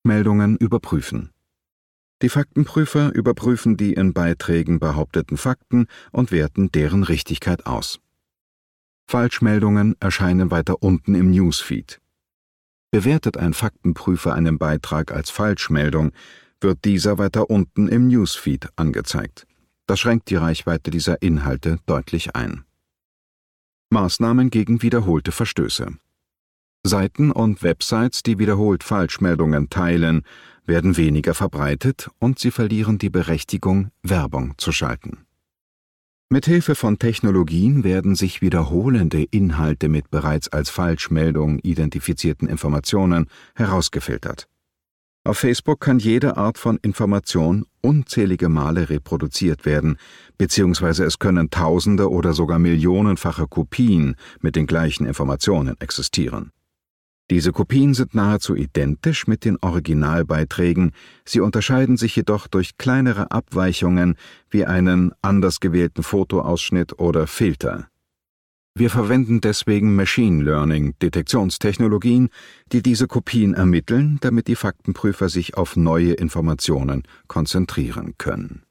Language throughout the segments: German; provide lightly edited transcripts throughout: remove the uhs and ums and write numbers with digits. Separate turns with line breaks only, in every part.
Meldungen überprüfen. Die Faktenprüfer überprüfen die in Beiträgen behaupteten Fakten und werten deren Richtigkeit aus. Falschmeldungen erscheinen weiter unten im Newsfeed. Bewertet ein Faktenprüfer einen Beitrag als Falschmeldung, wird dieser weiter unten im Newsfeed angezeigt. Das schränkt die Reichweite dieser Inhalte deutlich ein. Maßnahmen gegen wiederholte Verstöße. Seiten und Websites, die wiederholt Falschmeldungen teilen, werden weniger verbreitet und sie verlieren die Berechtigung, Werbung zu schalten. Mithilfe von Technologien werden sich wiederholende Inhalte mit bereits als Falschmeldung identifizierten Informationen herausgefiltert. Auf Facebook kann jede Art von Information unzählige Male reproduziert werden, beziehungsweise es können tausende oder sogar millionenfache Kopien mit den gleichen Informationen existieren. Diese Kopien sind nahezu identisch mit den Originalbeiträgen, sie unterscheiden sich jedoch durch kleinere Abweichungen wie einen anders gewählten Fotoausschnitt oder Filter. Wir verwenden deswegen Machine Learning Detektionstechnologien, die diese Kopien ermitteln, damit die Faktenprüfer sich auf neue Informationen konzentrieren können.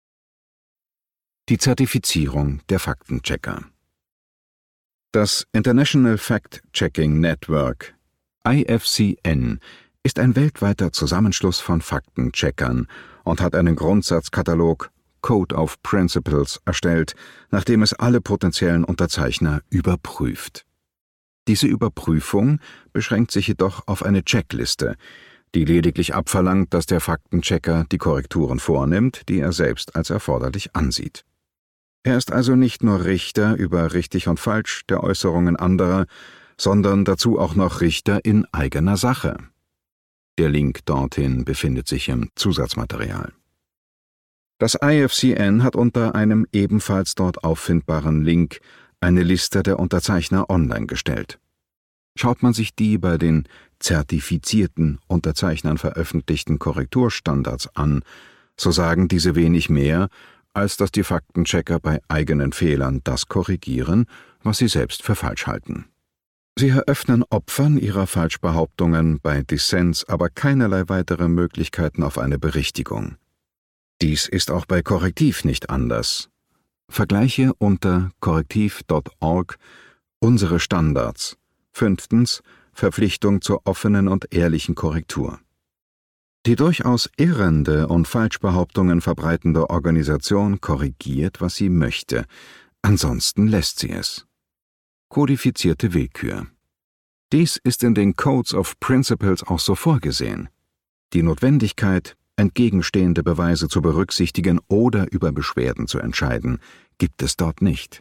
Die Zertifizierung der Faktenchecker. Das International Fact-Checking Network IFCN ist ein weltweiter Zusammenschluss von Faktencheckern und hat einen Grundsatzkatalog Code of Principles erstellt, nachdem es alle potenziellen Unterzeichner überprüft. Diese Überprüfung beschränkt sich jedoch auf eine Checkliste, die lediglich abverlangt, dass der Faktenchecker die Korrekturen vornimmt, die er selbst als erforderlich ansieht. Er ist also nicht nur Richter über richtig und falsch der Äußerungen anderer, sondern dazu auch noch Richter in eigener Sache. Der Link dorthin befindet sich im Zusatzmaterial. Das IFCN hat unter einem ebenfalls dort auffindbaren Link eine Liste der Unterzeichner online gestellt. Schaut man sich die bei den zertifizierten Unterzeichnern veröffentlichten Korrekturstandards an, so sagen diese wenig mehr, als dass die Faktenchecker bei eigenen Fehlern das korrigieren, was sie selbst für falsch halten. Sie eröffnen Opfern ihrer Falschbehauptungen bei Dissens aber keinerlei weitere Möglichkeiten auf eine Berichtigung. Dies ist auch bei Korrektiv nicht anders. Vergleiche unter korrektiv.org unsere Standards. 5. Verpflichtung zur offenen und ehrlichen Korrektur. Die durchaus irrende und Falschbehauptungen verbreitende Organisation korrigiert, was sie möchte, ansonsten lässt sie es. Kodifizierte Willkür. Dies ist in den Codes of Principles auch so vorgesehen. Die Notwendigkeit, entgegenstehende Beweise zu berücksichtigen oder über Beschwerden zu entscheiden, gibt es dort nicht.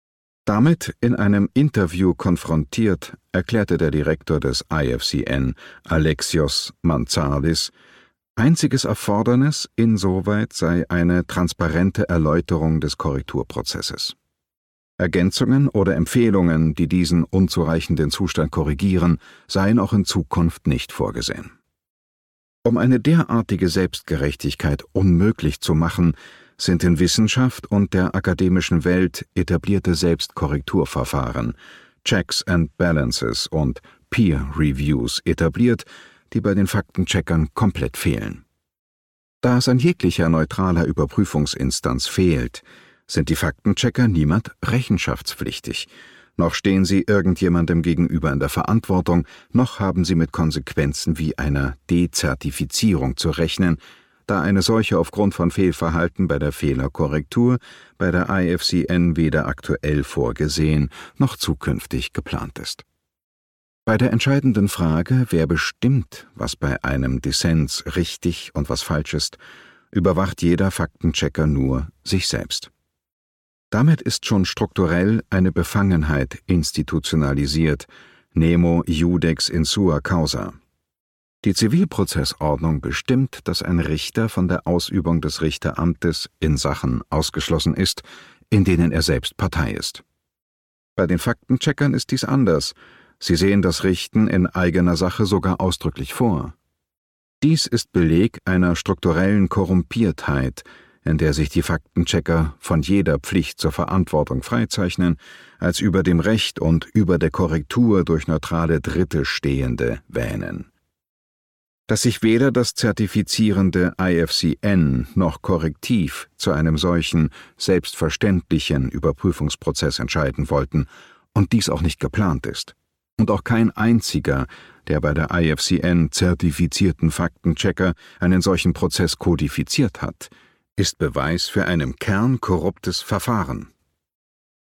Damit in einem Interview konfrontiert, erklärte der Direktor des IFCN, Alexios Mantzardis, einziges Erfordernis insoweit sei eine transparente Erläuterung des Korrekturprozesses. Ergänzungen oder Empfehlungen, die diesen unzureichenden Zustand korrigieren, seien auch in Zukunft nicht vorgesehen. Um eine derartige Selbstgerechtigkeit unmöglich zu machen, sind in Wissenschaft und der akademischen Welt etablierte Selbstkorrekturverfahren, Checks and Balances und Peer Reviews etabliert, die bei den Faktencheckern komplett fehlen. Da es an jeglicher neutraler Überprüfungsinstanz fehlt, sind die Faktenchecker niemand rechenschaftspflichtig, noch stehen sie irgendjemandem gegenüber in der Verantwortung, noch haben sie mit Konsequenzen wie einer Dezertifizierung zu rechnen, da eine solche aufgrund von Fehlverhalten bei der Fehlerkorrektur bei der IFCN weder aktuell vorgesehen noch zukünftig geplant ist. Bei der entscheidenden Frage, wer bestimmt, was bei einem Dissens richtig und was falsch ist, überwacht jeder Faktenchecker nur sich selbst. Damit ist schon strukturell eine Befangenheit institutionalisiert, nemo iudex in sua causa. Die Zivilprozessordnung bestimmt, dass ein Richter von der Ausübung des Richteramtes in Sachen ausgeschlossen ist, in denen er selbst Partei ist. Bei den Faktencheckern ist dies anders. Sie sehen das Richten in eigener Sache sogar ausdrücklich vor. Dies ist Beleg einer strukturellen Korrumpiertheit, in der sich die Faktenchecker von jeder Pflicht zur Verantwortung freizeichnen, als über dem Recht und über der Korrektur durch neutrale Dritte Stehende wähnen. Dass sich weder das zertifizierende IFCN noch Korrektiv zu einem solchen selbstverständlichen Überprüfungsprozess entscheiden wollten und dies auch nicht geplant ist. Und auch kein einziger der bei der IFCN zertifizierten Faktenchecker einen solchen Prozess kodifiziert hat, ist Beweis für ein im Kern korruptes Verfahren.